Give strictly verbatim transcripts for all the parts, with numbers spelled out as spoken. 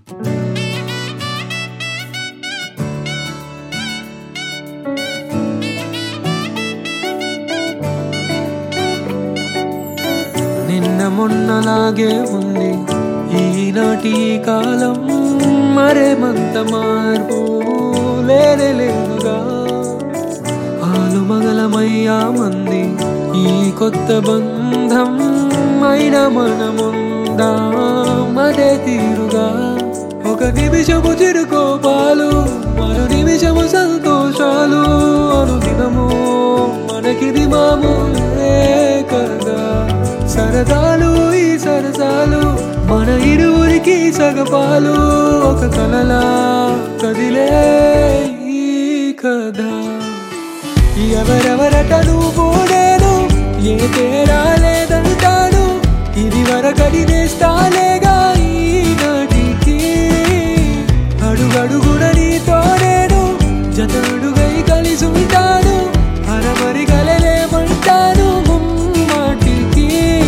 నిన్న మొన్నలాగే ఉంది ఈనాటి కాలం, మరేమంత మార్పు లేనే లేదుగా. ఆలు మగలమయ్యామంది ఈ కొత్త బంధం, అయినా మనముందా మదే తీరుగా. ఒక నిమిషము చిరుకోపాలు, మరో నిమిషము సంతోషాలు, అనుదినము మనకిది మామూలే కదా. సరదాలు ఈ సరసాలు మన ఇరువురికి సగపాలు, ఒక కలలా కదిలే ఈ కథ. ఎవరెవరట నువ్వు నేను, ఏ తేడా లేదంటాను, ఇది వరకడి నేస్తాలేగా ఈనాటికి. అడుగడుగున నీతో నేను జతడుగై కలిసి ఉంటాను, అరమరి కలలేమంటాను ముమ్మాటికి.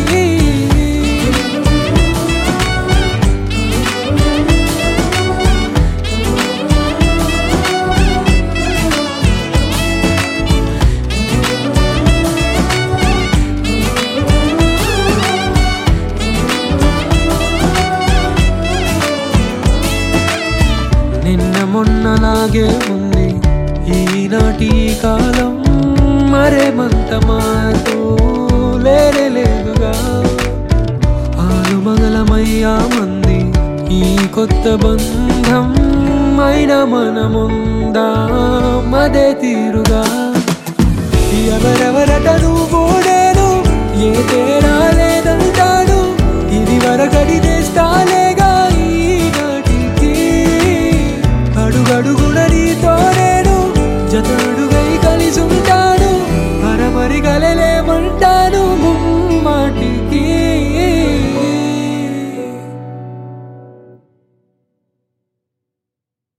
నిన్న మొన్నలాగే ఉంది ఈనాటి కాలం, మరేమంత మార్పు లేనే లేదుగా. ఆలు మగలమయ్యామంది ఈ కొత్త బంధం, అయినా మనముందా మదే తీరుగా. ఎవరెవరట నువ్వు నేను, ఏ తేడా లేదంటాను, ఇది వరకడి నేస్తాలేగా ఈనాటికి. అడుగడుగున నీతో నేను జతడుగై కలిసి ఉంటాను, అరమరి కలలేమంటా